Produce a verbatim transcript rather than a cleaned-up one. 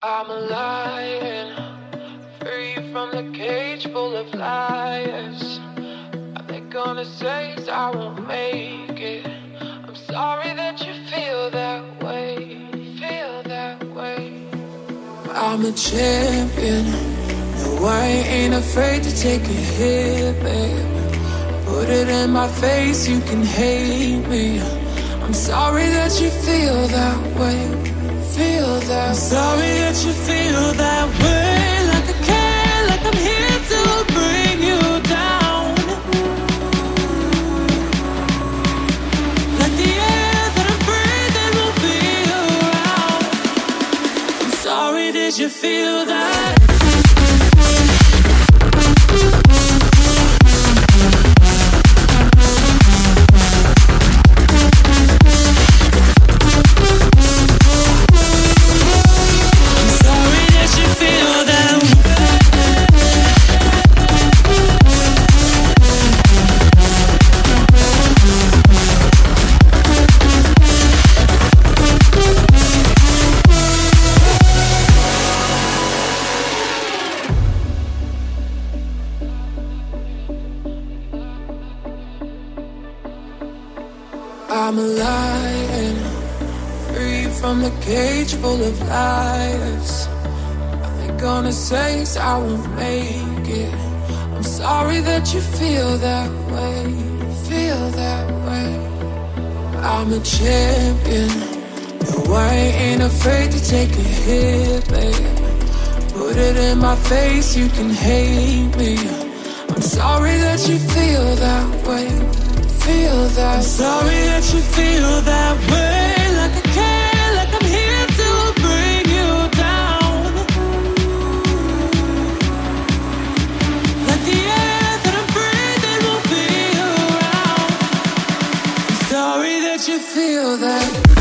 I'm a lion, free from the cage full of liars. Are they gonna say I won't make it? I'm sorry that you feel that way, feel that way. I'm a champion, no, I ain't afraid to take a hit, babe. Put it in my face, you can hate me. I'm sorry that you feel that way. Feel that. I'm sorry that you feel that way. Like I care, like I'm here to bring you down. Like the air that I'm breathing will be around. I'm sorry, did you feel that? I'm a lion, free from the cage full of liars. Are they gonna say I won't make it? I'm sorry that you feel that way, feel that way. I'm a champion, no, I ain't afraid to take a hit, babe. Put it in my face, you can hate me. I'm sorry that you feel that way. Feel that. I'm sorry that you feel that way. Like I care, like I'm here to bring you down. Like the air that I'm breathing will be around. I'm sorry that you feel that.